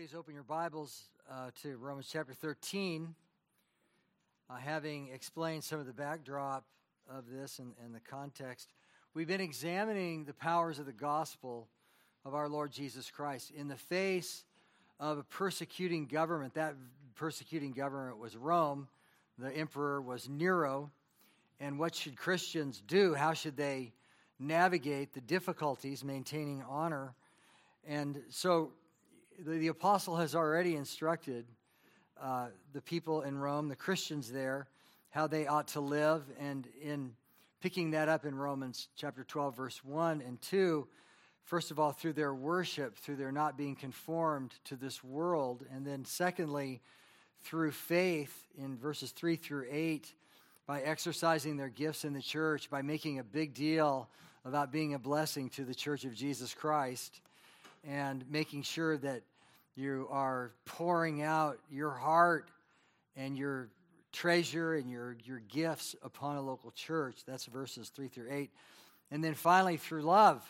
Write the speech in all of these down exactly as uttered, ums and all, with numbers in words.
Please open your Bibles uh, to Romans chapter thirteen. Uh, having explained some of the backdrop of this and, and the context, we've been examining the powers of the gospel of our Lord Jesus Christ in the face of a persecuting government. That persecuting government was Rome. The emperor was Nero. And what should Christians do? How should they navigate the difficulties maintaining honor? And so the, the apostle has already instructed uh, the people in Rome, the Christians there, how they ought to live. And in picking that up in Romans chapter twelve, verse one and two, first of all, through their worship, through their not being conformed to this world. And then secondly, through faith in verses three through eight, by exercising their gifts in the church, by making a big deal about being a blessing to the church of Jesus Christ, and making sure that you are pouring out your heart and your treasure and your, your gifts upon a local church. That's verses three through eight. And then finally, through love,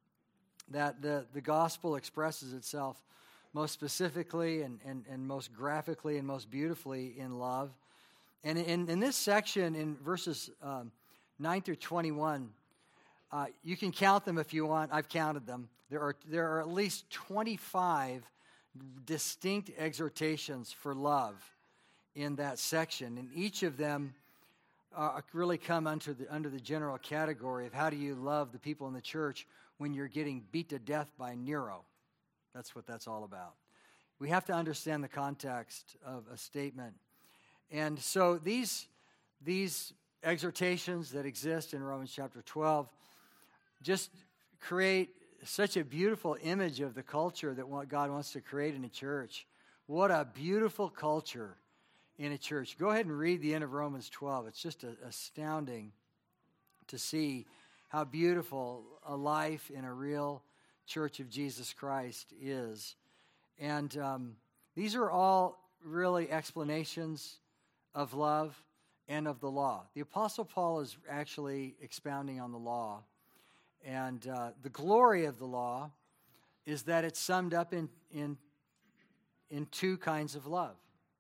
that the, the gospel expresses itself most specifically and, and, and most graphically and most beautifully in love. And in, in this section, in verses um, nine through twenty-one, uh, you can count them if you want. I've counted them. There are, there are at least twenty-five distinct exhortations for love in that section. And each of them uh, really come under the, under the general category of how do you love the people in the church when you're getting beat to death by Nero. That's what that's all about. We have to understand the context of a statement. And so these, these exhortations that exist in Romans chapter twelve just create such a beautiful image of the culture that what God wants to create in a church. What a beautiful culture in a church. Go ahead and read the end of Romans twelve. It's just a, astounding to see how beautiful a life in a real church of Jesus Christ is. And um, these are all really explanations of love and of the law. The Apostle Paul is actually expounding on the law. And uh, the glory of the law is that it's summed up in, in, in two kinds of love.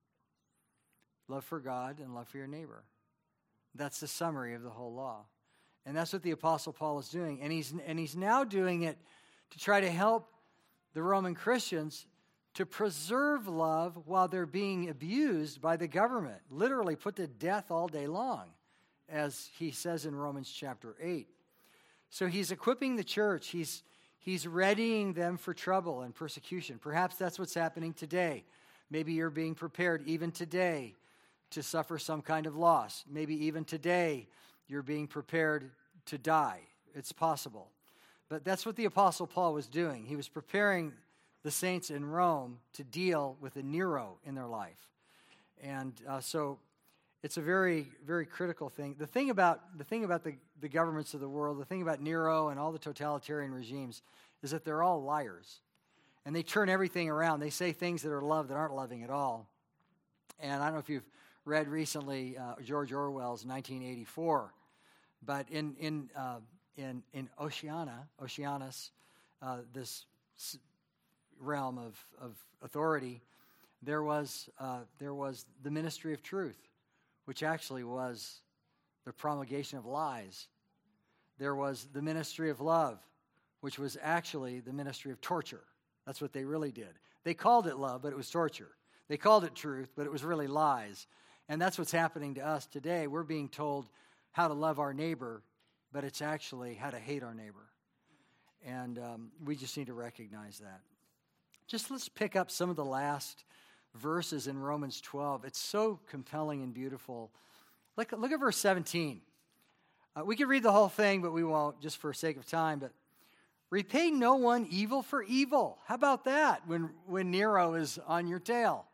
Love for God and love for your neighbor. That's the summary of the whole law. And that's what the Apostle Paul is doing. And he's, and he's now doing it to try to help the Roman Christians to preserve love while they're being abused by the government, literally put to death all day long, as he says in Romans chapter eight. So he's equipping the church. He's, he's readying them for trouble and persecution. Perhaps that's what's happening today. Maybe you're being prepared even today to suffer some kind of loss. Maybe even today you're being prepared to die. It's possible. But that's what the Apostle Paul was doing. He was preparing the saints in Rome to deal with a Nero in their life. And uh, so it's a very, very critical thing. The thing about the thing about the, the governments of the world, the thing about Nero and all the totalitarian regimes is that they're all liars. And they turn everything around. They say things that are love that aren't loving at all. And I don't know if you've read recently uh, George Orwell's nineteen eighty-four, but in in uh, in in Oceania, Oceanus, uh, this realm of, of authority, there was uh, there was the ministry of truth, which actually was the promulgation of lies. There was the ministry of love, which was actually the ministry of torture. That's what they really did. They called it love, but it was torture. They called it truth, but it was really lies. And that's what's happening to us today. We're being told how to love our neighbor, but it's actually how to hate our neighbor. And um, we just need to recognize that. Just let's pick up some of the last verses in Romans twelve. It's so compelling and beautiful. Look, look at verse seventeen. Uh, we could read the whole thing, but we won't, just for sake of time. But repay no one evil for evil. How about that when, when Nero is on your tail?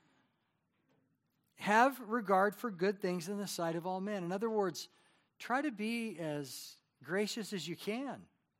Have regard for good things in the sight of all men. In other words, try to be as gracious as you can.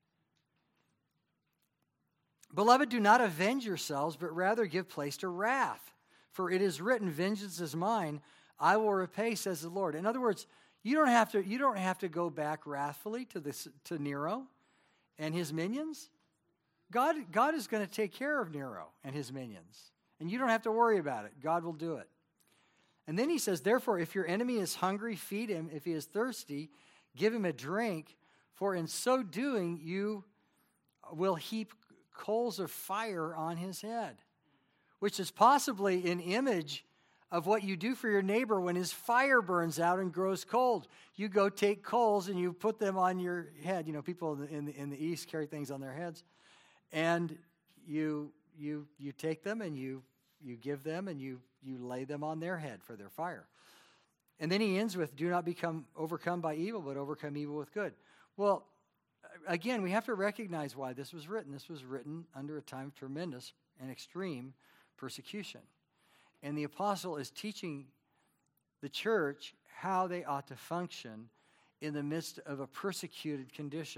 Beloved, do not avenge yourselves, but rather give place to wrath. For it is written, vengeance is mine, I will repay, says the Lord. In other words, you don't have to, you don't have to go back wrathfully to this to Nero and his minions. God, God is going to take care of Nero and his minions. And you don't have to worry about it. God will do it. And then he says, therefore, if your enemy is hungry, feed him. If he is thirsty, give him a drink. For in so doing, you will heap coals of fire on his head, which is possibly an image of what you do for your neighbor when his fire burns out and grows cold. You go take coals and you put them on your head. You know, people in the, in the, in the East carry things on their heads. And you you you take them and you you give them and you you lay them on their head for their fire. And then he ends with, do not become overcome by evil, but overcome evil with good. Well, again, we have to recognize why this was written. This was written under a time of tremendous and extreme persecution. And the apostle is teaching the church how they ought to function in the midst of a persecuted condition.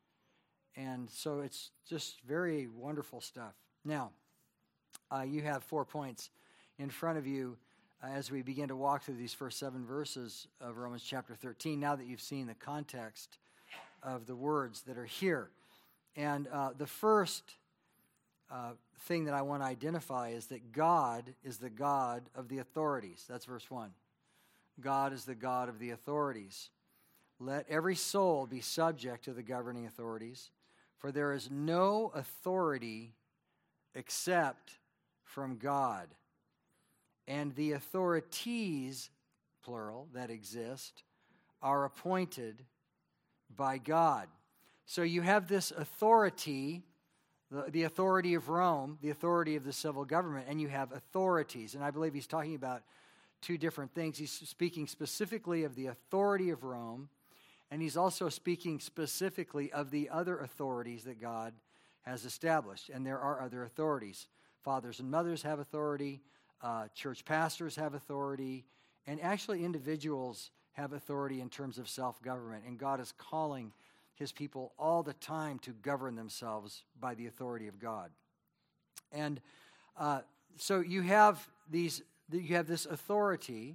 And so it's just very wonderful stuff. Now, uh, you have four points in front of you uh, as we begin to walk through these first seven verses of Romans chapter thirteen, now that you've seen the context of the words that are here. And uh, the first uh, thing that I want to identify is that God is the God of the authorities. That's verse one. God is the God of the authorities. Let every soul be subject to the governing authorities, for there is no authority except from God. And the authorities, plural, that exist, are appointed by God. So you have this authority, the, the authority of Rome, the authority of the civil government, and you have authorities. And I believe he's talking about two different things. He's speaking specifically of the authority of Rome, and he's also speaking specifically of the other authorities that God has established. And there are other authorities. Fathers and mothers have authority. Uh, church pastors have authority. And actually individuals have authority in terms of self-government. And God is calling his people all the time to govern themselves by the authority of God. And uh, so you have these, you have this authority,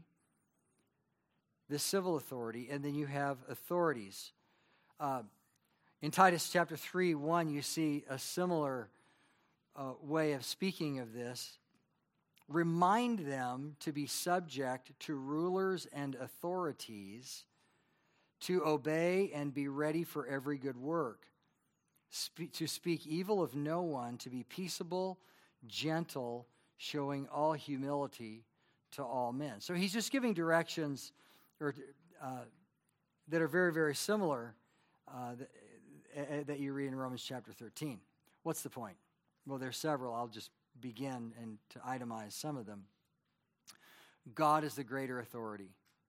this civil authority, and then you have authorities. Uh, in Titus chapter three, one, you see a similar uh, way of speaking of this. Remind them to be subject to rulers and authorities, to obey and be ready for every good work, Spe- to speak evil of no one, to be peaceable, gentle, showing all humility to all men. So he's just giving directions or, uh, that are very, very similar uh, that, that you read in Romans chapter thirteen. What's the point? Well, there's several. I'll just begin and to itemize some of them. God is the greater authority.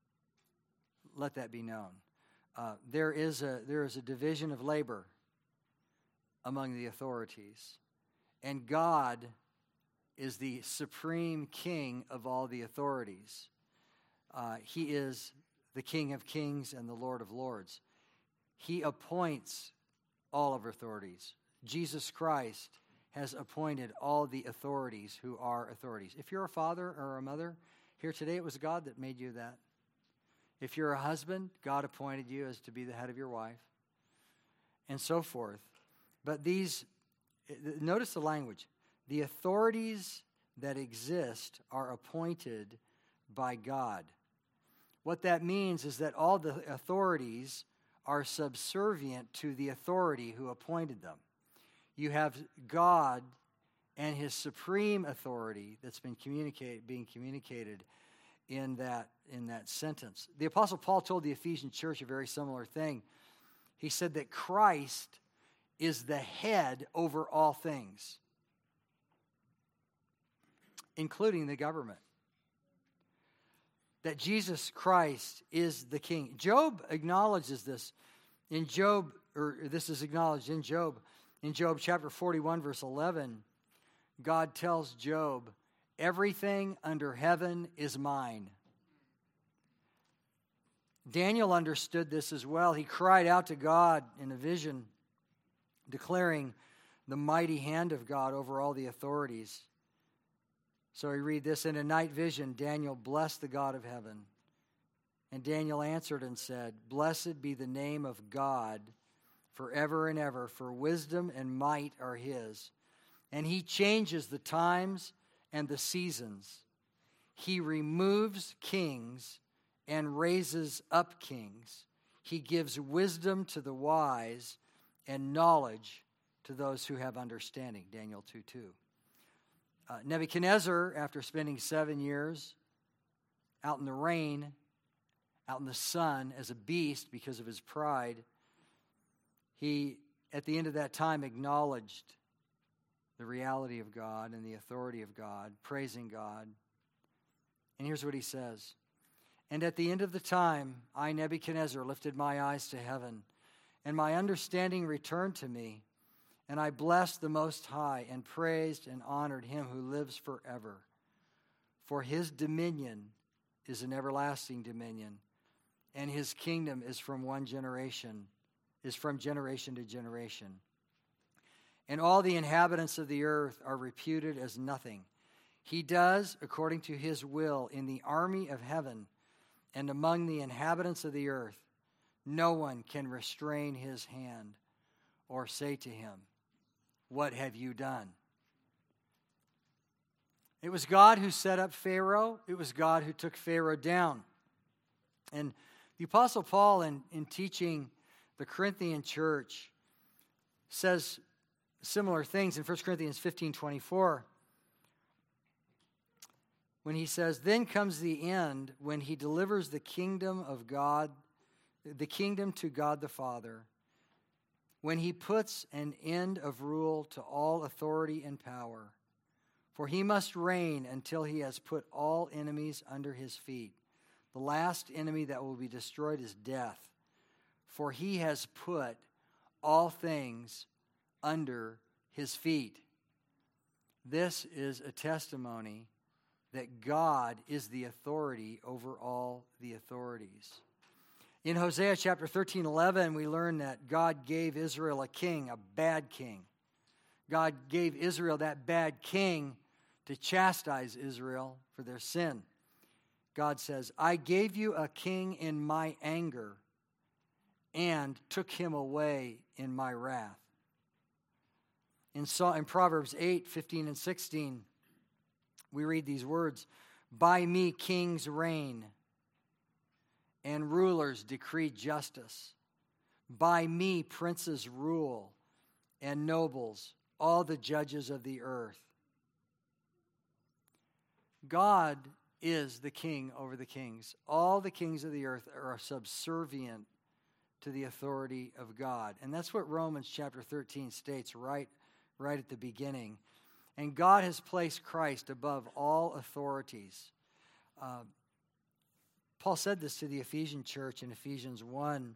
Let that be known. Uh, there is a there is a division of labor among the authorities, and God is the supreme king of all the authorities. Uh, he is the King of kings and the Lord of lords. He appoints all of authorities. Jesus Christ has appointed all the authorities who are authorities. If you're a father or a mother, here today it was God that made you that. If you're a husband, God appointed you as to be the head of your wife, and so forth. But these, notice the language. The authorities that exist are appointed by God. What that means is that all the authorities are subservient to the authority who appointed them. You have God and his supreme authority that's been communicated, being communicated in that, in that sentence. The Apostle Paul told the Ephesian church a very similar thing. He said that Christ is the head over all things, including the government. That Jesus Christ is the king. Job acknowledges this. In Job, or this is acknowledged in Job. In Job chapter forty-one, verse eleven, God tells Job, everything under heaven is mine. Daniel understood this as well. He cried out to God in a vision, declaring the mighty hand of God over all the authorities. So we read this, in a night vision, Daniel blessed the God of heaven. And Daniel answered and said, blessed be the name of God forever and ever, for wisdom and might are his. And he changes the times and the seasons. He removes kings and raises up kings. He gives wisdom to the wise and knowledge to those who have understanding. Daniel two two. Uh, Nebuchadnezzar, after spending seven years out in the rain, out in the sun as a beast because of his pride, he, at the end of that time, acknowledged the reality of God and the authority of God, praising God. And here's what he says. And at the end of the time, I, Nebuchadnezzar, lifted my eyes to heaven, and my understanding returned to me, and I blessed the Most High and praised and honored him who lives forever. For his dominion is an everlasting dominion, and his kingdom is from one generation, is from generation to generation. And all the inhabitants of the earth are reputed as nothing. He does according to his will in the army of heaven and among the inhabitants of the earth. No one can restrain his hand or say to him, what have you done? It was God who set up Pharaoh. It was God who took Pharaoh down. And the Apostle Paul, in, in teaching the Corinthian church, says similar things in First Corinthians fifteen twenty-four. When he says, then comes the end when he delivers the kingdom of God, the kingdom to God the Father, when he puts an end of rule to all authority and power. For he must reign until he has put all enemies under his feet. The last enemy that will be destroyed is death. For he has put all things under his feet. This is a testimony that God is the authority over all the authorities. In Hosea chapter thirteen eleven, we learn that God gave Israel a king, a bad king. God gave Israel that bad king to chastise Israel for their sin. God says, I gave you a king in my anger and took him away in my wrath. In, in Proverbs eight fifteen and sixteen, we read these words, by me kings reign, and rulers decree justice. By me princes rule, and nobles, all the judges of the earth. God is the king over the kings. All the kings of the earth are subservient to the authority of God. And that's what Romans chapter thirteen states right, right at the beginning. And God has placed Christ above all authorities. Uh, Paul said this to the Ephesian church in Ephesians one,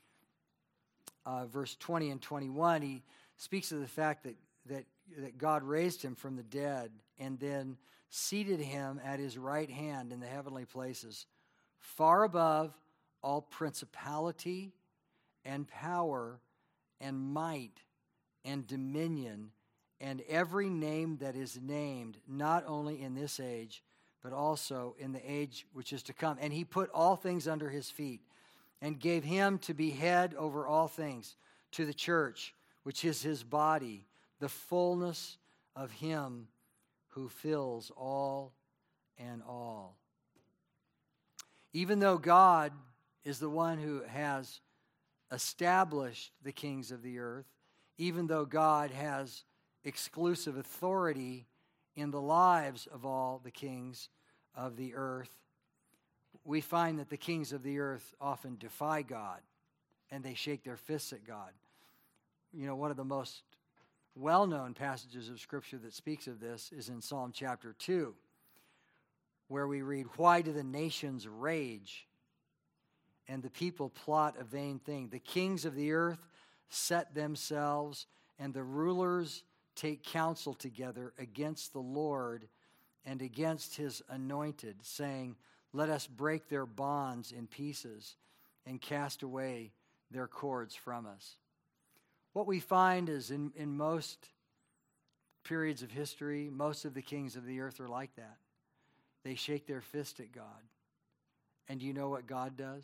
uh, verse twenty and twenty-one. He speaks of the fact that, that, that God raised him from the dead and then seated him at his right hand in the heavenly places, far above all principality and power and might and dominion and every name that is named, not only in this age, but also in the age which is to come. And he put all things under his feet and gave him to be head over all things to the church, which is his body, the fullness of him who fills all and all. Even though God is the one who has established the kings of the earth, even though God has exclusive authority in the lives of all the kings of the earth, we find that the kings of the earth often defy God and they shake their fists at God. You know, one of the most well-known passages of Scripture that speaks of this is in Psalm chapter two, where we read, why do the nations rage and the people plot a vain thing? The kings of the earth set themselves, and the rulers take counsel together against the Lord and against his anointed, saying, let us break their bonds in pieces and cast away their cords from us. What we find is in, in most periods of history, most of the kings of the earth are like that. They shake their fist at God. And do you know what God does?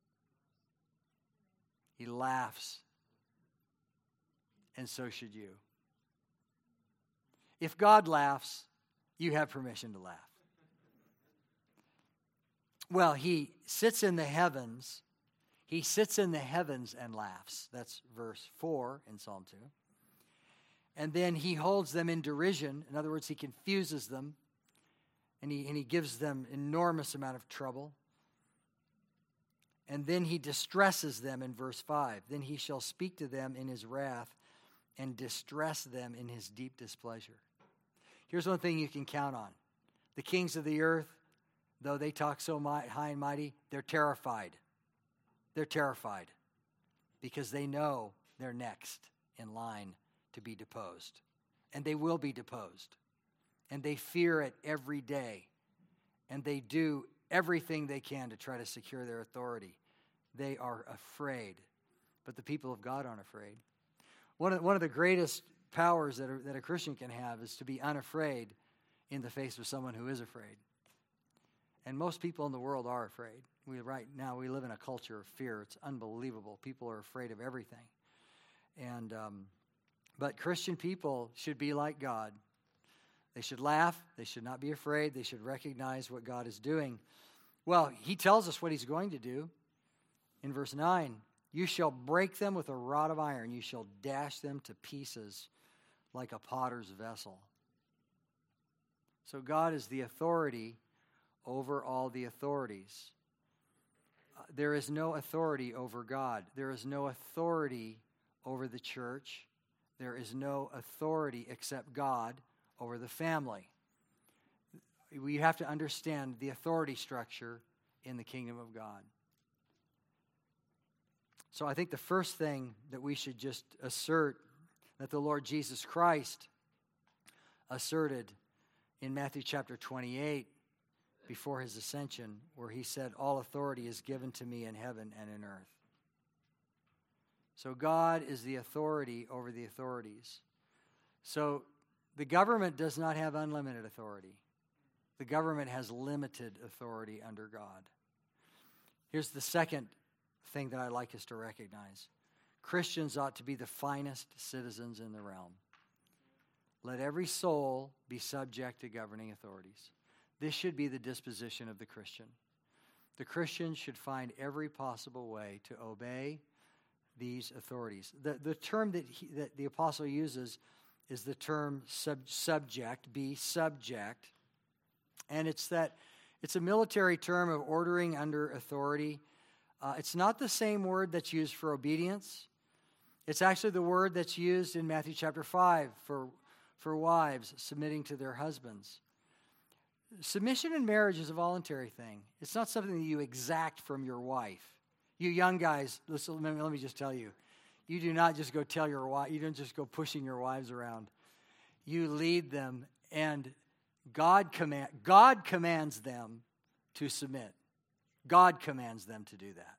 He laughs. And so should you. If God laughs, you have permission to laugh. Well, he sits in the heavens. He sits in the heavens and laughs. That's verse four in Psalm two. And then he holds them in derision. In other words, he confuses them. And he, and he gives them enormous amount of trouble. And then he distresses them in verse five. Then he shall speak to them in his wrath and distress them in his deep displeasure. Here's one thing you can count on. The kings of the earth, though they talk so high and mighty, they're terrified. They're terrified because they know they're next in line to be deposed. And they will be deposed. And they fear it every day. And they do everything they can to try to secure their authority. They are afraid. But the people of God aren't afraid. One of, one of the greatest powers that a, that a Christian can have is to be unafraid in the face of someone who is afraid. And most people in the world are afraid. We right now we live in a culture of fear. It's unbelievable. People are afraid of everything. And um, but Christian people should be like God. They should laugh. They should not be afraid. They should recognize what God is doing. Well, he tells us what he's going to do. In verse nine, you shall break them with a rod of iron. You shall dash them to pieces like a potter's vessel. So God is the authority over all the authorities. Uh, there is no authority over God. There is no authority over the church. There is no authority except God over the family. We have to understand the authority structure in the kingdom of God. So I think the first thing that we should just assert that the Lord Jesus Christ asserted in Matthew chapter twenty-eight before his ascension, where he said, all authority is given to me in heaven and in earth. So God is the authority over the authorities. So the government does not have unlimited authority. The government has limited authority under God. Here's the second thing that I'd like us to recognize. Christians ought to be the finest citizens in the realm. Let every soul be subject to governing authorities. This should be the disposition of the Christian. The Christian should find every possible way to obey these authorities. The, the term that, he, that the apostle uses is the term sub, subject, be subject. And it's that it's a military term of ordering under authority. Uh, it's not the same word that's used for obedience. It's actually the word that's used in Matthew chapter five for, for wives submitting to their husbands. Submission in marriage is a voluntary thing. It's not something that you exact from your wife. You young guys, listen, let me, let me just tell you, you do not just go tell your wife, you don't just go pushing your wives around. You lead them, and God command, God commands them to submit. God commands them to do that.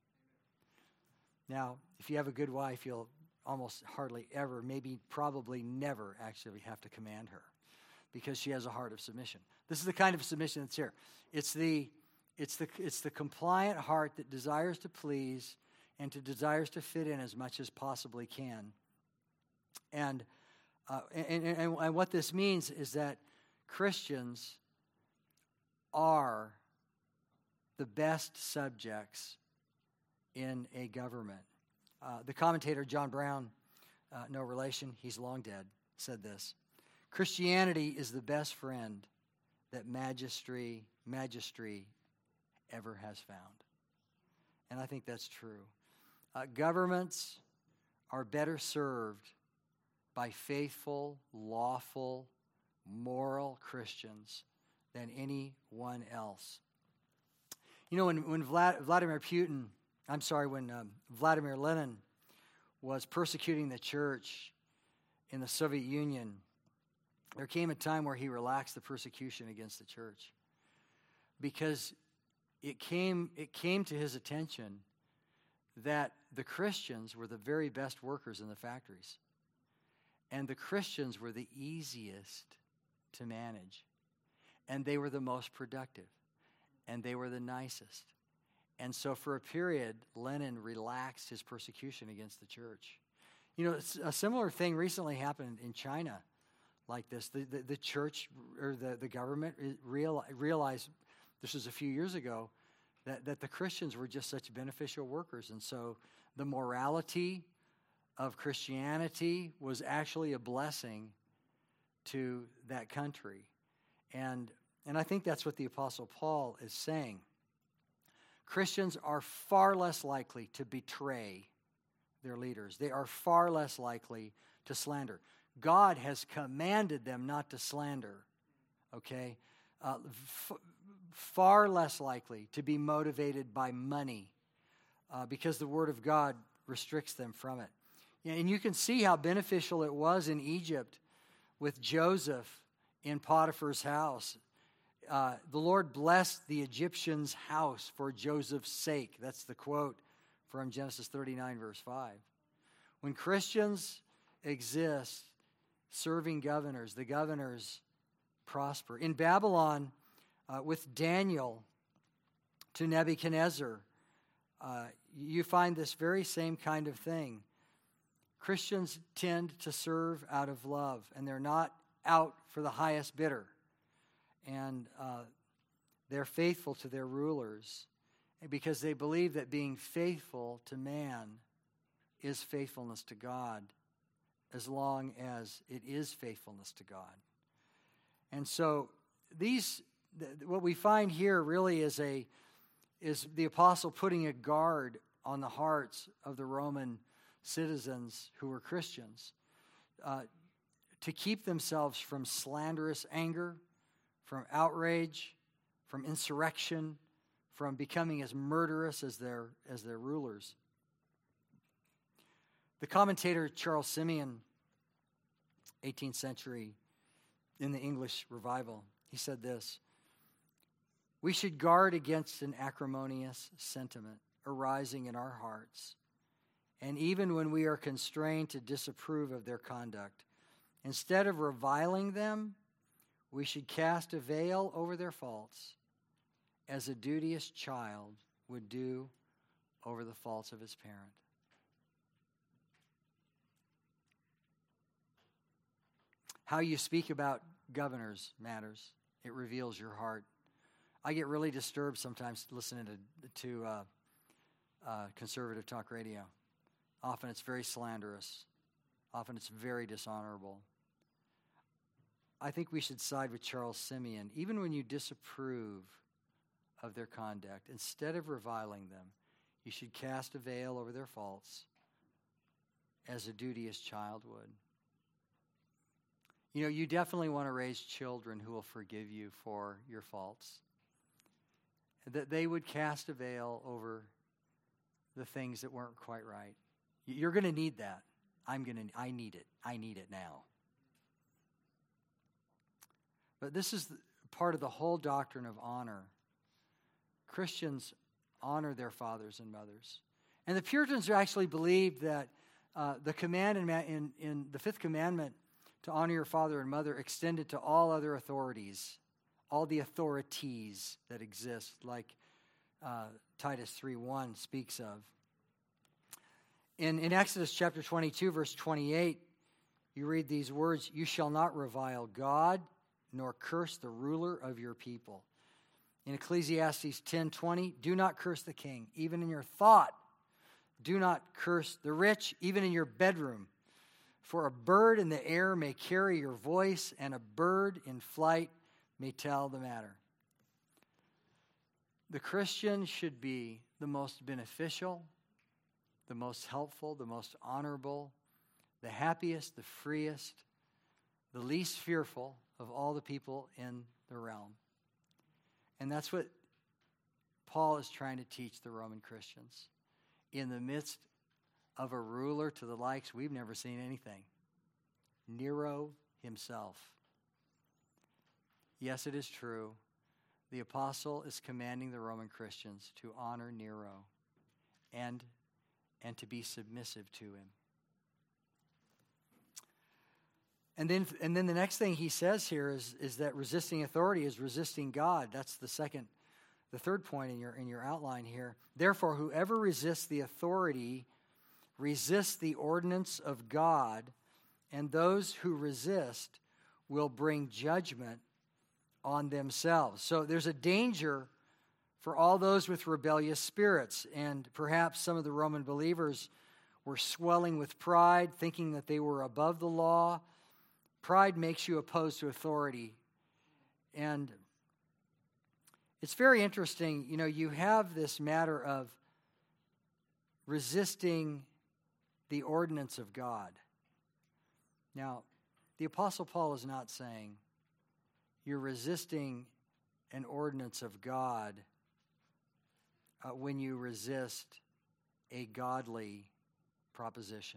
Now, if you have a good wife, you'll almost hardly ever, maybe probably never actually have to command her because she has a heart of submission. This is the kind of submission that's here. It's the, it's the, it's the compliant heart that desires to please and to desires to fit in as much as possibly can. And, uh, and, and, and what this means is that Christians are the best subjects in a government. Uh, the commentator John Brown, uh, no relation, he's long dead, said this: Christianity is the best friend that magistry, magistry ever has found. And I think that's true. Uh, governments are better served by faithful, lawful, moral Christians than anyone else. You know, when, when Vlad, Vladimir Putin, I'm sorry, when um, Vladimir Lenin was persecuting the church in the Soviet Union, there came a time where he relaxed the persecution against the church because it came, it came to his attention that the Christians were the very best workers in the factories. And the Christians were the easiest to manage. And they were the most productive. And they were the nicest. And so for a period, Lenin relaxed his persecution against the church. You know, a similar thing recently happened in China. like this. The, the, the church or the, the government real, realized, this was a few years ago, that, that the Christians were just such beneficial workers. And so the morality of Christianity was actually a blessing to that country. And, and I think that's what the Apostle Paul is saying. Christians are far less likely to betray their leaders. They are far less likely to slander. God has commanded them not to slander, okay? Uh, f- far less likely to be motivated by money uh, because the Word of God restricts them from it. And you can see how beneficial it was in Egypt with Joseph in Potiphar's house. Uh, the Lord blessed the Egyptian's house for Joseph's sake. That's the quote from Genesis thirty-nine, verse five. When Christians exist serving governors, the governors prosper. In Babylon, uh, with Daniel to Nebuchadnezzar, uh, you find this very same kind of thing. Christians tend to serve out of love, and they're not out for the highest bidder. And uh, they're faithful to their rulers because they believe that being faithful to man is faithfulness to God, as long as it is faithfulness to God. And so these, th- what we find here really is a is the apostle putting a guard on the hearts of the Roman citizens who were Christians uh, to keep themselves from slanderous anger, from outrage, from insurrection, from becoming as murderous as their as their rulers. The commentator Charles Simeon, eighteenth century, in the English Revival, he said this: "We should guard against an acrimonious sentiment arising in our hearts, and even when we are constrained to disapprove of their conduct, instead of reviling them, we should cast a veil over their faults, as a duteous child would do over the faults of his parent." How you speak about governors matters. It reveals your heart. I get really disturbed sometimes listening to, to uh, uh, conservative talk radio. Often it's very slanderous. Often it's very dishonorable. I think we should side with Charles Simeon. Even when you disapprove of their conduct, instead of reviling them, you should cast a veil over their faults as a duteous child would. You know, you definitely want to raise children who will forgive you for your faults. That they would cast a veil over the things that weren't quite right. You're going to need that. I'm going to, I need it. I need it now. But this is part of the whole doctrine of honor. Christians honor their fathers and mothers. And the Puritans actually believed that uh, the command in, in, in the fifth commandment to honor your father and mother extended to all other authorities, all the authorities that exist, like uh, Titus three one speaks of. In, in Exodus chapter twenty-two, verse twenty-eight, you read these words: "You shall not revile God, nor curse the ruler of your people." In Ecclesiastes ten twenty, "Do not curse the king, even in your thought. Do not curse the rich, even in your bedroom. For a bird in the air may carry your voice, and a bird in flight may tell the matter." The Christian should be the most beneficial, the most helpful, the most honorable, the happiest, the freest, the least fearful of all the people in the realm. And that's what Paul is trying to teach the Roman Christians. In the midst of a ruler to the likes we've never seen anything, Nero himself. Yes, it is true. The apostle is commanding the Roman Christians to honor Nero and, and to be submissive to him. And then, and then the next thing he says here is, is that resisting authority is resisting God. That's the second, the third point in your in your outline here. "Therefore, whoever resists the authority resists the ordinance of God, and those who resist will bring judgment on themselves. So there's a danger for all those with rebellious spirits. And perhaps some of the Roman believers were swelling with pride, thinking that they were above the law. Pride makes you opposed to authority. And it's very interesting, you know, you have this matter of resisting the ordinance of God. Now, the Apostle Paul is not saying you're resisting an ordinance of God uh, when you resist a godly proposition.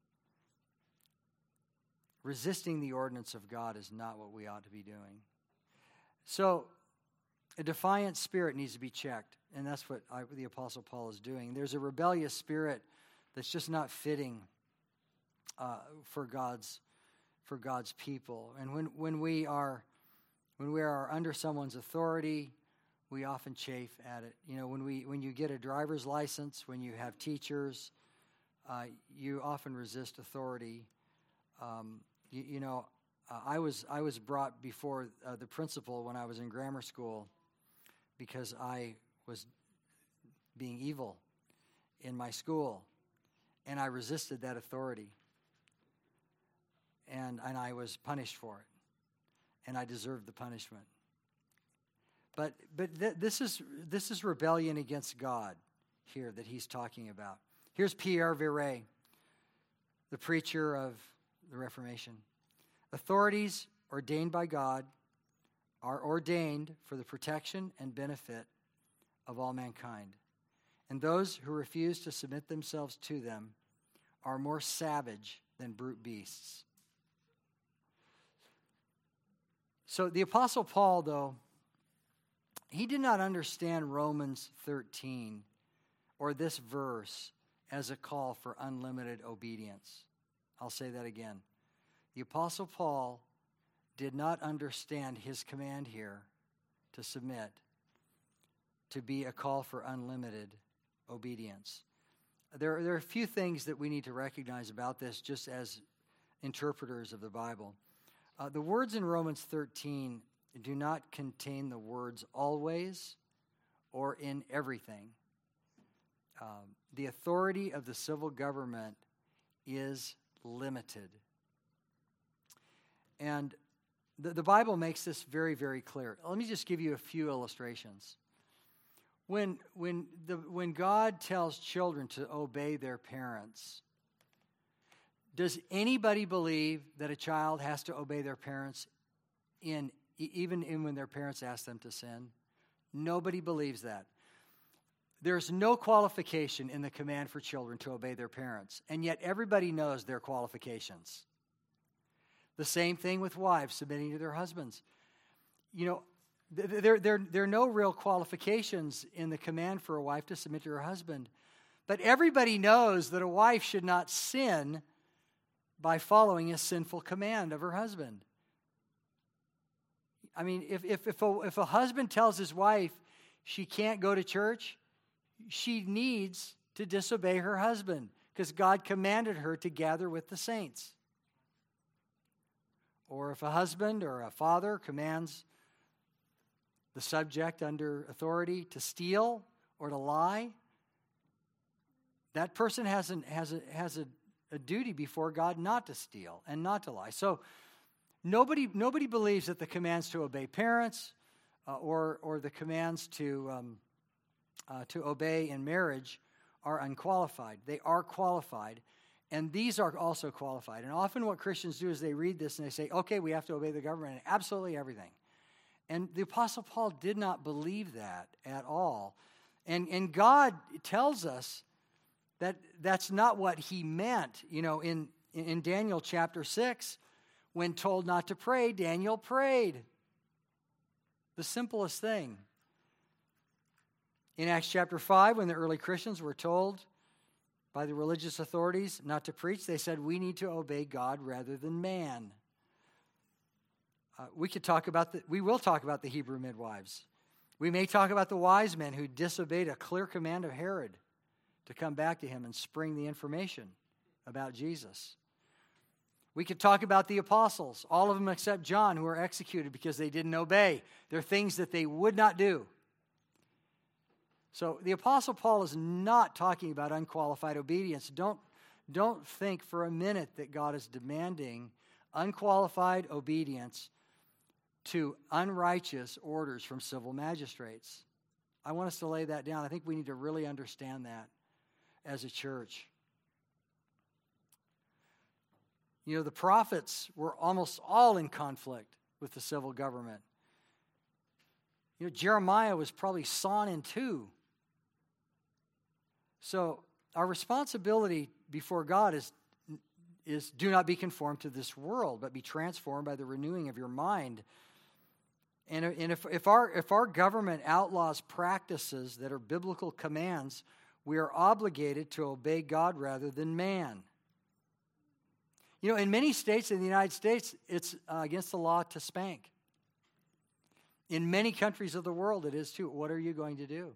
Resisting the ordinance of God is not what we ought to be doing. So, a defiant spirit needs to be checked, and that's what I, the Apostle Paul is doing. There's a rebellious spirit that's just not fitting uh, for God's for God's people. And when, when we are when we are under someone's authority, we often chafe at it. You know, when we when you get a driver's license, when you have teachers, uh, you often resist authority. Um, you, you know, uh, I was I was brought before uh, the principal when I was in grammar school because I was being evil in my school, and I resisted that authority. And, and I was punished for it. And I deserved the punishment. But but th- this is this is rebellion against God here that he's talking about. Here's Pierre Viret, the preacher of the Reformation. Authorities ordained by God are ordained for the protection and benefit of all mankind. And those who refuse to submit themselves to them are more savage than brute beasts. So the Apostle Paul, though, he did not understand Romans thirteen or this verse as a call for unlimited obedience. I'll say that again. The Apostle Paul did not understand his command here to submit to be a call for unlimited obedience. There, there are a few things that we need to recognize about this just as interpreters of the Bible. Uh, the words in Romans thirteen do not contain the words always or in everything. Um, the authority of the civil government is limited. And the, the Bible makes this very, very clear. Let me just give you a few illustrations. When, when, the, when God tells children to obey their parents, does anybody believe that a child has to obey their parents in even in when their parents ask them to sin? Nobody believes that. There's no qualification in the command for children to obey their parents, and yet everybody knows their qualifications. The same thing with wives submitting to their husbands. You know, there, there, there are no real qualifications in the command for a wife to submit to her husband, but everybody knows that a wife should not sin by following a sinful command of her husband. I mean, if if if a, if a husband tells his wife she can't go to church, she needs to disobey her husband because God commanded her to gather with the saints. Or if a husband or a father commands the subject under authority to steal or to lie, that person has an, has a, has a, a duty before God not to steal and not to lie. So nobody nobody believes that the commands to obey parents uh, or or the commands to um, uh, to obey in marriage are unqualified. They are qualified, and these are also qualified. And often what Christians do is they read this and they say, okay, we have to obey the government in absolutely everything. And the Apostle Paul did not believe that at all. And, and God tells us that that's not what he meant. You know, in, in Daniel chapter six, when told not to pray, Daniel prayed. The simplest thing. In Acts chapter five, when the early Christians were told by the religious authorities not to preach, they said, we need to obey God rather than man. Uh, we could talk about the, we will talk about the Hebrew midwives. We may talk about the wise men who disobeyed a clear command of Herod to come back to him and spring the information about Jesus. We could talk about the apostles, all of them except John, who were executed because they didn't obey. There are things that they would not do. So the Apostle Paul is not talking about unqualified obedience. Don't, don't think for a minute that God is demanding unqualified obedience to unrighteous orders from civil magistrates. I want us to lay that down. I think we need to really understand that as a church. You know, the prophets were almost all in conflict with the civil government. You know, Jeremiah was probably sawn in two. So our responsibility before God is, is do not be conformed to this world, but be transformed by the renewing of your mind. And, and if, if, our, if our government outlaws practices that are biblical commands, we are obligated to obey God rather than man. You know, in many states in the United States, it's uh, against the law to spank. In many countries of the world, it is too. What are you going to do?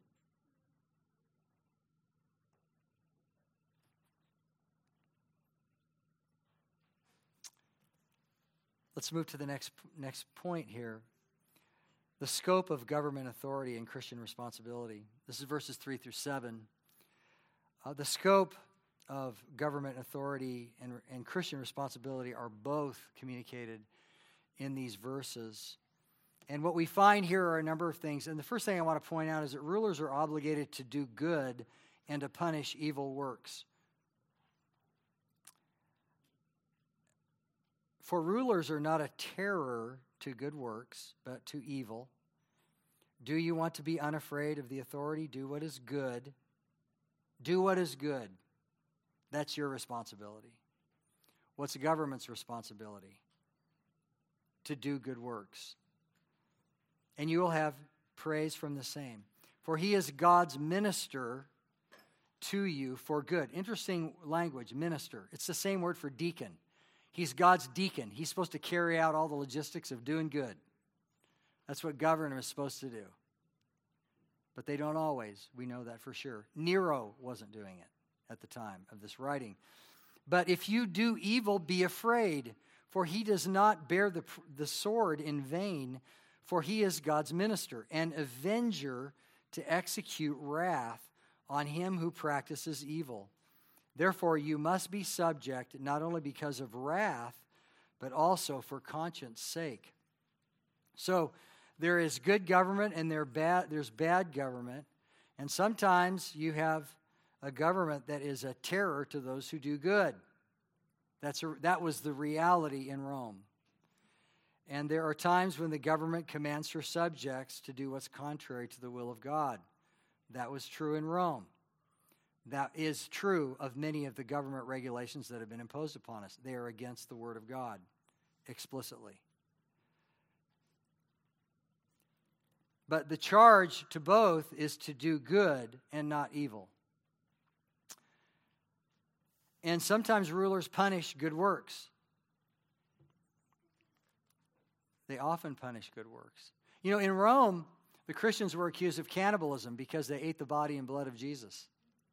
Let's move to the next, next point here. The scope of government authority and Christian responsibility. This is verses three through seven. Uh, the scope of government authority and, and Christian responsibility are both communicated in these verses. And what we find here are a number of things. And the first thing I want to point out is that rulers are obligated to do good and to punish evil works. For rulers are not a terror to good works, but to evil. Do you want to be unafraid of the authority? Do what is good. Do what is good. That's your responsibility. What's the government's responsibility? To do good works. And you will have praise from the same. For he is God's minister to you for good. Interesting language, minister. It's the same word for deacon. He's God's deacon. He's supposed to carry out all the logistics of doing good. That's what government is supposed to do. But they don't always. We know that for sure. Nero wasn't doing it at the time of this writing. But if you do evil, be afraid, for he does not bear the, the sword in vain, for he is God's minister, an avenger to execute wrath on him who practices evil. Therefore, you must be subject not only because of wrath, but also for conscience sake. So, there is good government and there bad, there's bad government. And sometimes you have a government that is a terror to those who do good. That's a, that was the reality in Rome. And there are times when the government commands her subjects to do what's contrary to the will of God. That was true in Rome. That is true of many of the government regulations that have been imposed upon us. They are against the Word of God explicitly. But the charge to both is to do good and not evil. And sometimes rulers punish good works. They often punish good works. You know, in Rome, the Christians were accused of cannibalism because they ate the body and blood of Jesus.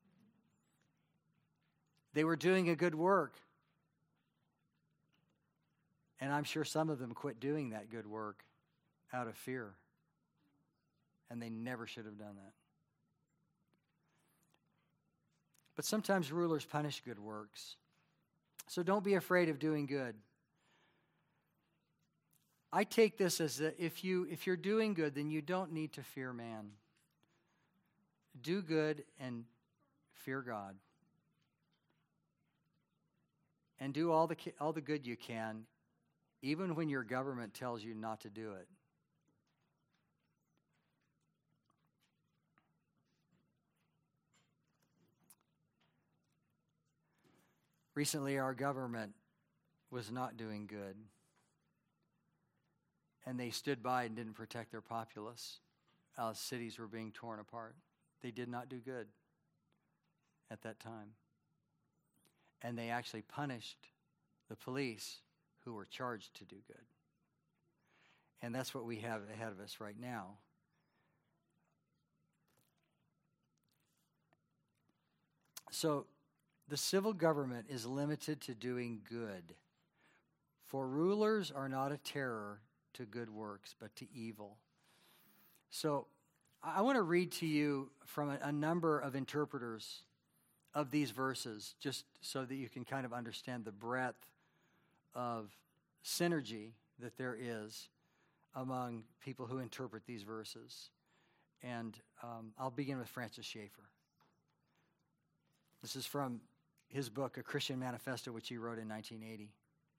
They were doing a good work. And I'm sure some of them quit doing that good work out of fear. And they never should have done that. But sometimes rulers punish good works. So don't be afraid of doing good. I take this as that if you if you're doing good, then you don't need to fear man. Do good and fear God. And do all the all the good you can, even when your government tells you not to do it. Recently, our government was not doing good. And they stood by and didn't protect their populace as cities were being torn apart. They did not do good at that time. And they actually punished the police who were charged to do good. And that's what we have ahead of us right now. So, the civil government is limited to doing good. For rulers are not a terror to good works, but to evil. So I want to read to you from a, a number of interpreters of these verses, just so that you can kind of understand the breadth of synergy that there is among people who interpret these verses. And um, I'll begin with Francis Schaeffer. This is from his book, A Christian Manifesto, which he wrote in nineteen eighty.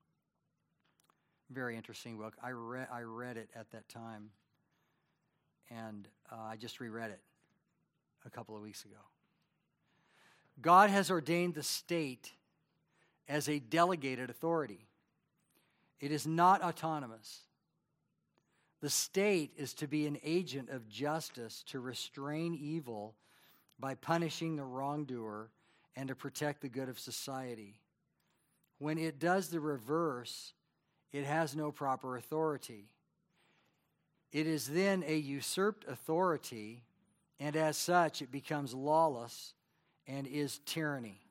Very interesting book. I read I read it at that time, and uh, I just reread it a couple of weeks ago. God has ordained the state as a delegated authority. It is not autonomous. The state is to be an agent of justice to restrain evil by punishing the wrongdoer and to protect the good of society. When it does the reverse, it has no proper authority. It is then a usurped authority, and as such, it becomes lawless and is tyranny.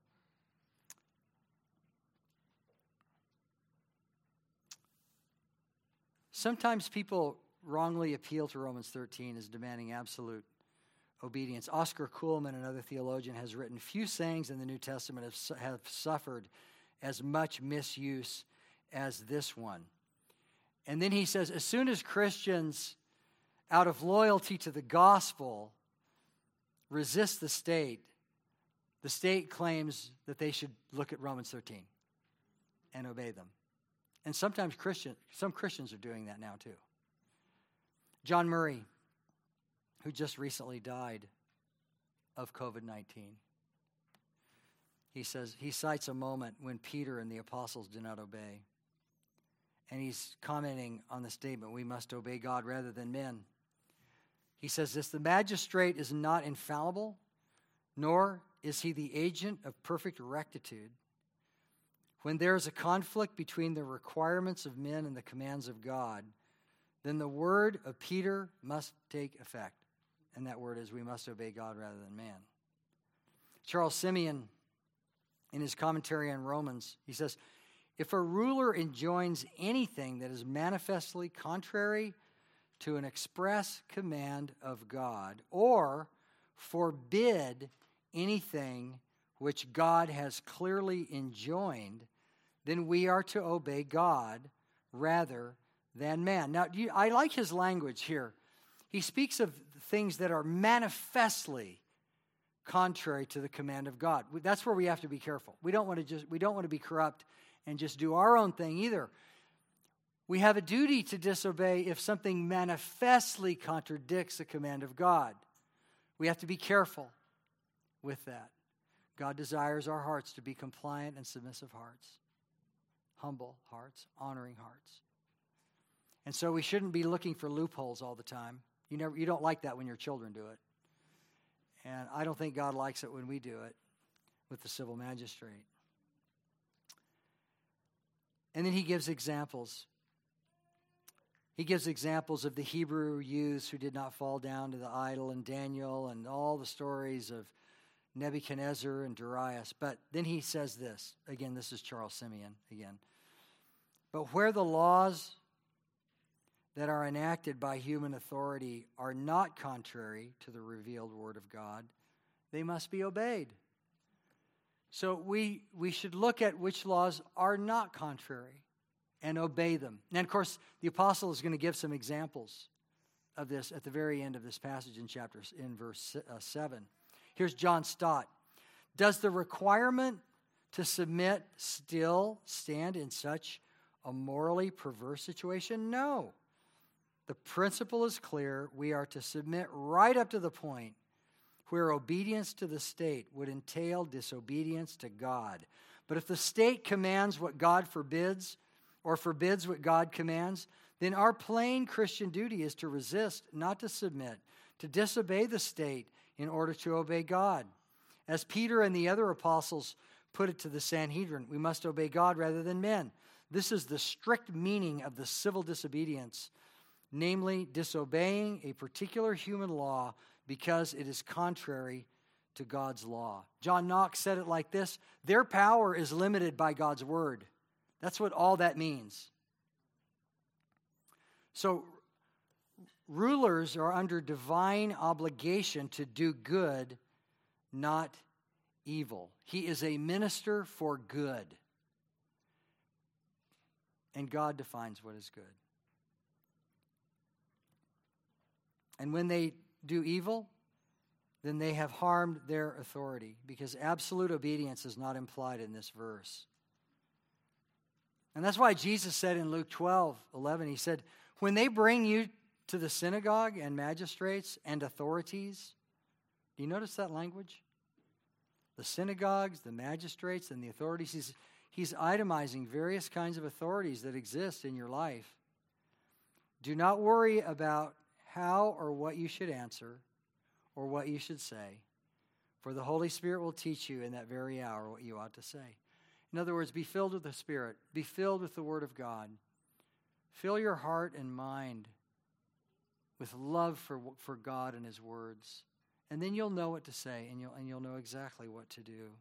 Sometimes people wrongly appeal to Romans thirteen as demanding absolute obedience. Oscar Kuhlman, another theologian, has written, few sayings in the New Testament have, su- have suffered as much misuse as this one. And then he says, as soon as Christians, out of loyalty to the gospel, resist the state, the state claims that they should look at Romans thirteen and obey them. And sometimes Christian, some Christians are doing that now too. John Murray, who just recently died of covid nineteen, he says, he cites a moment when Peter and the apostles did not obey. And he's commenting on the statement, we must obey God rather than men. He says this, the magistrate is not infallible, nor is he the agent of perfect rectitude. When there is a conflict between the requirements of men and the commands of God, then the word of Peter must take effect. And that word is, we must obey God rather than man. Charles Simeon, in his commentary on Romans, he says, if a ruler enjoins anything that is manifestly contrary to an express command of God, or forbid anything which God has clearly enjoined, then we are to obey God rather than man. Now, you, I like his language here. He speaks of things that are manifestly contrary to the command of God. That's where we have to be careful. We don't want to just we don't want to be corrupt and just do our own thing either. We have a duty to disobey if something manifestly contradicts the command of God. We have to be careful with that. God desires our hearts to be compliant and submissive hearts, humble hearts, honoring hearts. And so we shouldn't be looking for loopholes all the time. You never, you don't like that when your children do it. And I don't think God likes it when we do it with the civil magistrate. And then he gives examples. He gives examples of the Hebrew youths who did not fall down to the idol, and Daniel, and all the stories of Nebuchadnezzar and Darius. But then he says this. Again, this is Charles Simeon again. But where the laws that are enacted by human authority are not contrary to the revealed word of God, they must be obeyed. So we we should look at which laws are not contrary and obey them. And of course, the apostle is going to give some examples of this at the very end of this passage in chapter in verse uh, seven. Here's John Stott. Does the requirement to submit still stand in such a morally perverse situation? No. The principle is clear. We are to submit right up to the point where obedience to the state would entail disobedience to God. But if the state commands what God forbids, or forbids what God commands, then our plain Christian duty is to resist, not to submit, to disobey the state in order to obey God. As Peter and the other apostles put it to the Sanhedrin, we must obey God rather than men. This is the strict meaning of the civil disobedience, namely disobeying a particular human law because it is contrary to God's law. John Knox said it like this: their power is limited by God's word. That's what all that means. So, rulers are under divine obligation to do good, not evil. He is a minister for good. And God defines what is good. And when they do evil, then they have harmed their authority, because absolute obedience is not implied in this verse. And that's why Jesus said in Luke twelve eleven, he said, when they bring you to the synagogue and magistrates and authorities, do you notice that language? The synagogues, the magistrates, and the authorities. He's, he's itemizing various kinds of authorities that exist in your life. Do not worry about how or what you should answer or what you should say, for the Holy Spirit will teach you in that very hour what you ought to say. In other words, be filled with the Spirit. Be filled with the Word of God. Fill your heart and mind with love for, for God and His words. And then you'll know what to say, and you'll, and you'll know exactly what to do.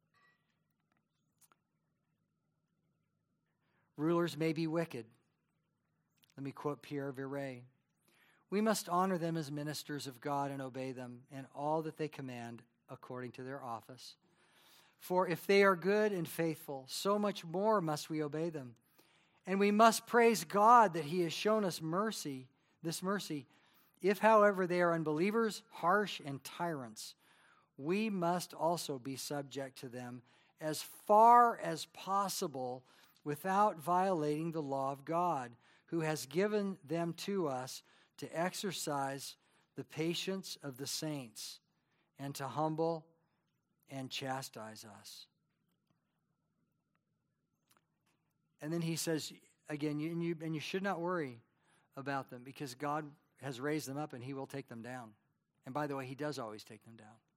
Rulers may be wicked. Let me quote Pierre Viret. We must honor them as ministers of God and obey them in all that they command according to their office. For if they are good and faithful, so much more must we obey them. And we must praise God that He has shown us mercy, this mercy. If, however, they are unbelievers, harsh, and tyrants, we must also be subject to them as far as possible without violating the law of God, who has given them to us to exercise the patience of the saints and to humble and chastise us. And then he says, again, you, and, you, and you should not worry about them, because God has raised them up and He will take them down. And by the way, He does always take them down.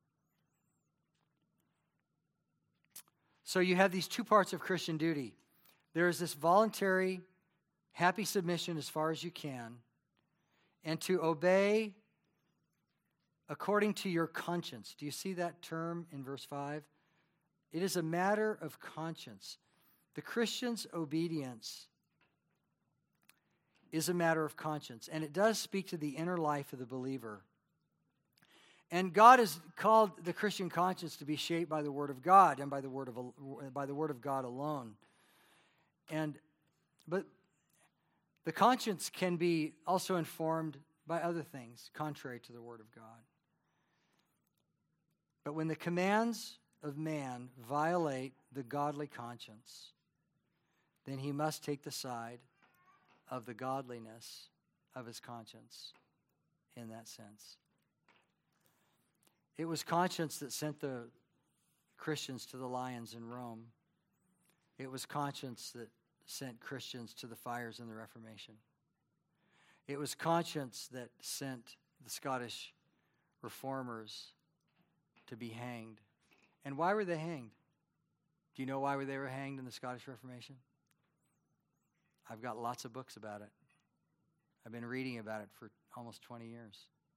So you have these two parts of Christian duty. There is this voluntary, happy submission as far as you can, and to obey according to your conscience. Do you see that term in verse five? It is a matter of conscience. The Christian's obedience is a matter of conscience, and it does speak to the inner life of the believer. And God has called the Christian conscience to be shaped by the Word of God and by the Word of by the Word of God alone. And but the conscience can be also informed by other things contrary to the Word of God. But when the commands of man violate the godly conscience, then he must take the side of the godliness of his conscience in that sense. It was conscience that sent the Christians to the lions in Rome. It was conscience that sent Christians to the fires in the Reformation. It was conscience that sent the Scottish reformers to be hanged. And why were they hanged? Do you know why they were hanged in the Scottish Reformation? I've got lots of books about it. I've been reading about it for almost twenty years.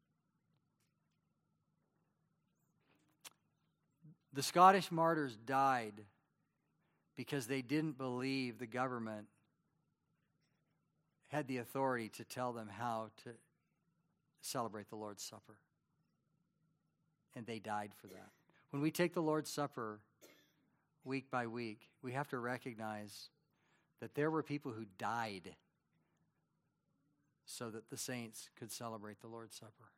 The Scottish martyrs died because they didn't believe the government had the authority to tell them how to celebrate the Lord's Supper. And they died for that. When we take the Lord's Supper week by week, we have to recognize that there were people who died so that the saints could celebrate the Lord's Supper.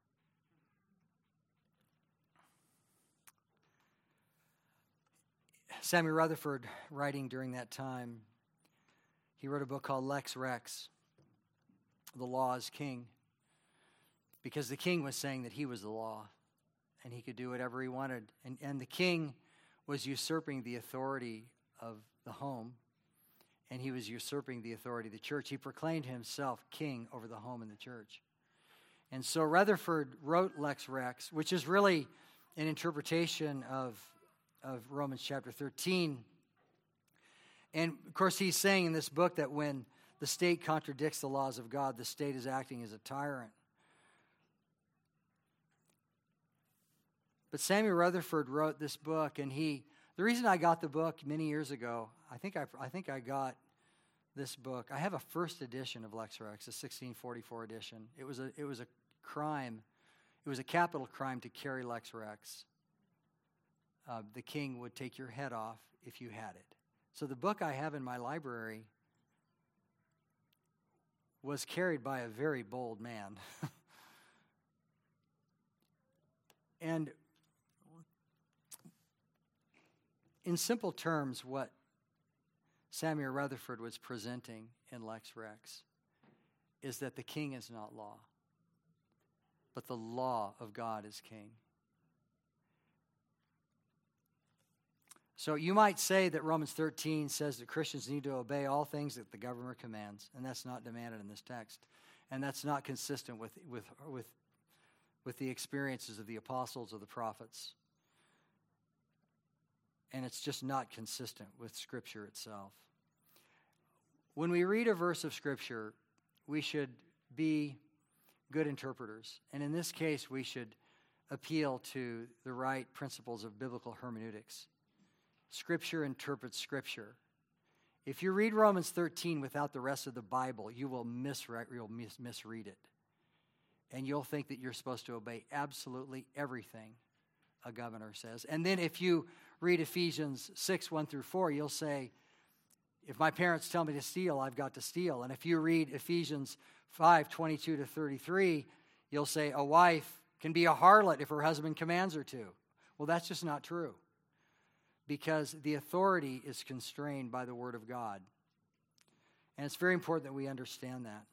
Samuel Rutherford, writing during that time, he wrote a book called Lex Rex, The Law is King, because the king was saying that he was the law and he could do whatever he wanted. And, and the king was usurping the authority of the home, and he was usurping the authority of the church. He proclaimed himself king over the home and the church. And so Rutherford wrote Lex Rex, which is really an interpretation of of Romans chapter thirteen. And of course, he's saying in this book that when the state contradicts the laws of God, the state is acting as a tyrant. But Samuel Rutherford wrote this book, and he, the reason I got the book many years ago, I think I, I think I got this book. I have a first edition of Lex Rex, a sixteen forty-four edition. It was a it was a crime. It was a capital crime to carry Lex Rex. Uh, the king would take your head off if you had it. So the book I have in my library was carried by a very bold man. And in simple terms, what Samuel Rutherford was presenting in Lex Rex is that the king is not law, but the law of God is king. So you might say that Romans thirteen says that Christians need to obey all things that the government commands, and that's not demanded in this text. And that's not consistent with, with, with, with the experiences of the apostles or the prophets. And it's just not consistent with Scripture itself. When we read a verse of Scripture, we should be good interpreters. And in this case, we should appeal to the right principles of biblical hermeneutics. Scripture interprets Scripture. If you read Romans thirteen without the rest of the Bible, you will misre- you'll mis- misread it. And you'll think that you're supposed to obey absolutely everything a governor says. And then if you read Ephesians six, one through four, you'll say, if my parents tell me to steal, I've got to steal. And if you read Ephesians five, twenty-two to thirty-three, you'll say a wife can be a harlot if her husband commands her to. Well, that's just not true, because the authority is constrained by the Word of God. And it's very important that we understand that.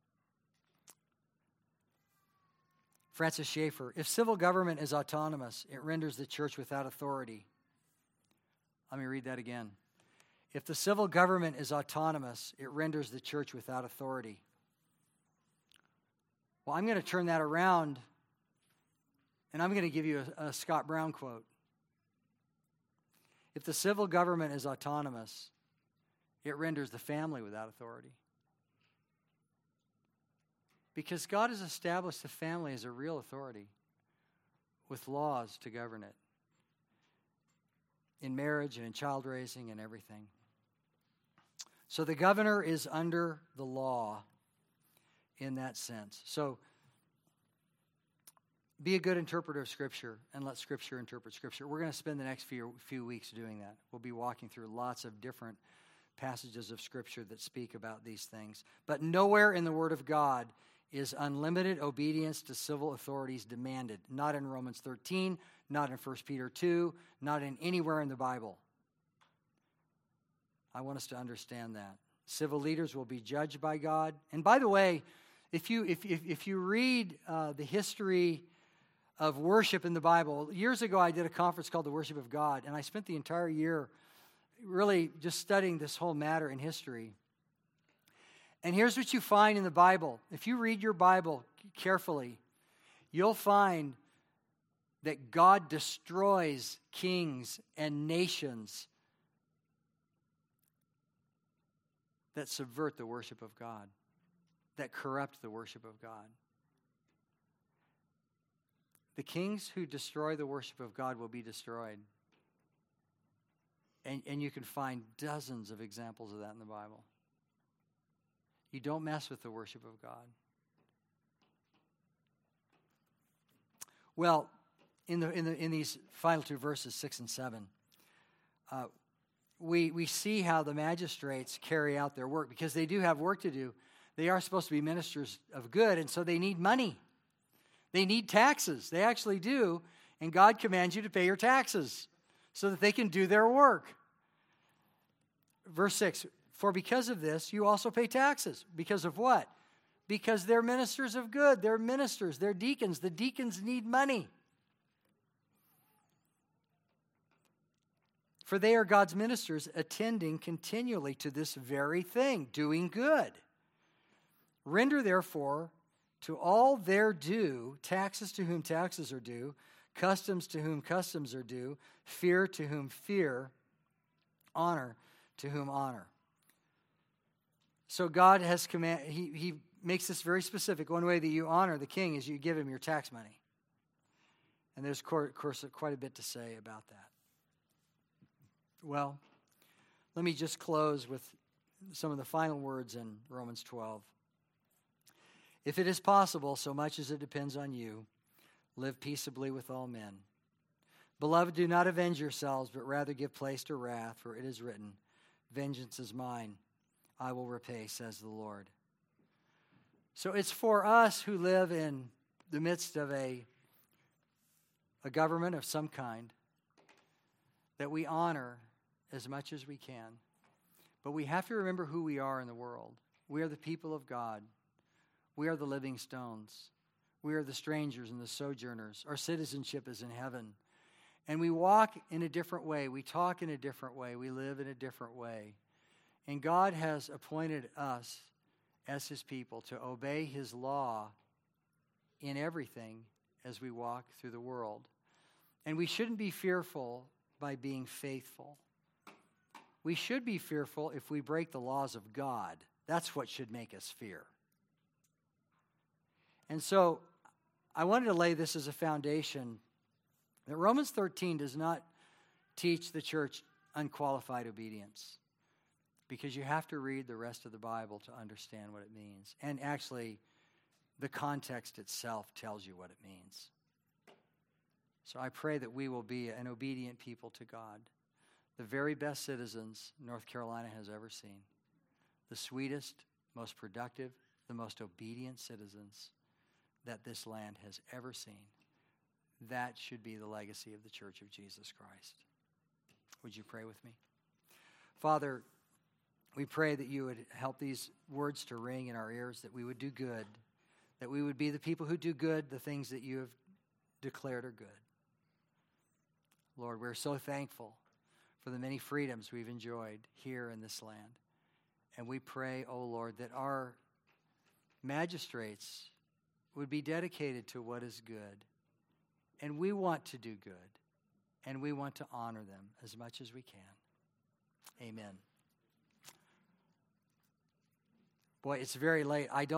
Francis Schaeffer, if civil government is autonomous, it renders the church without authority. Let me read that again. If the civil government is autonomous, it renders the church without authority. Well, I'm going to turn that around, and I'm going to give you a, a Scott Brown quote. If the civil government is autonomous, it renders the family without authority. Because God has established the family as a real authority with laws to govern it in marriage and in child raising and everything. So the governor is under the law in that sense. So be a good interpreter of Scripture and let Scripture interpret Scripture. We're going to spend the next few, few weeks doing that. We'll be walking through lots of different passages of Scripture that speak about these things. But nowhere in the Word of God is unlimited obedience to civil authorities demanded. Not in Romans thirteen, not in First Peter two, not in anywhere in the Bible. I want us to understand that. Civil leaders will be judged by God. And by the way, if you if if, if you read uh, the history of worship in the Bible, years ago I did a conference called The Worship of God, and I spent the entire year really just studying this whole matter in history. And here's what you find in the Bible. If you read your Bible carefully, you'll find that God destroys kings and nations that subvert the worship of God, that corrupt the worship of God. The kings who destroy the worship of God will be destroyed. And, and you can find dozens of examples of that in the Bible. You don't mess with the worship of God. Well, in the in the in these final two verses, six and seven, uh, we we see how the magistrates carry out their work, because they do have work to do. They are supposed to be ministers of good, and so they need money. They need taxes. They actually do, and God commands you to pay your taxes so that they can do their work. Verse six, for because of this, you also pay taxes. Because of what? Because they're ministers of good. They're ministers. They're deacons. The deacons need money. For they are God's ministers, attending continually to this very thing, doing good. Render, therefore, to all their due, taxes to whom taxes are due, customs to whom customs are due, fear to whom fear, honor to whom honor. So God has command. He, he makes this very specific. One way that you honor the king is you give him your tax money. And there's, of course, quite a bit to say about that. Well, let me just close with some of the final words in Romans twelve. If it is possible, so much as it depends on you, live peaceably with all men. Beloved, do not avenge yourselves, but rather give place to wrath, for it is written, vengeance is mine, I will repay, says the Lord. So it's for us who live in the midst of a, a government of some kind that we honor as much as we can. But we have to remember who we are in the world. We are the people of God. We are the living stones. We are the strangers and the sojourners. Our citizenship is in heaven. And we walk in a different way. We talk in a different way. We live in a different way. And God has appointed us as his people to obey his law in everything as we walk through the world. And we shouldn't be fearful by being faithful. We should be fearful if we break the laws of God. That's what should make us fear. And so I wanted to lay this as a foundation that Romans thirteen does not teach the church unqualified obedience, because you have to read the rest of the Bible to understand what it means. And actually, the context itself tells you what it means. So I pray that we will be an obedient people to God, the very best citizens North Carolina has ever seen, the sweetest, most productive, the most obedient citizens that this land has ever seen. That should be the legacy of the Church of Jesus Christ. Would you pray with me? Father, we pray that you would help these words to ring in our ears, that we would do good, that we would be the people who do good, the things that you have declared are good. Lord, we're so thankful for the many freedoms we've enjoyed here in this land. And we pray, oh Lord, that our magistrates would be dedicated to what is good. And we want to do good. And we want to honor them as much as we can. Amen. Boy, it's very late. I don't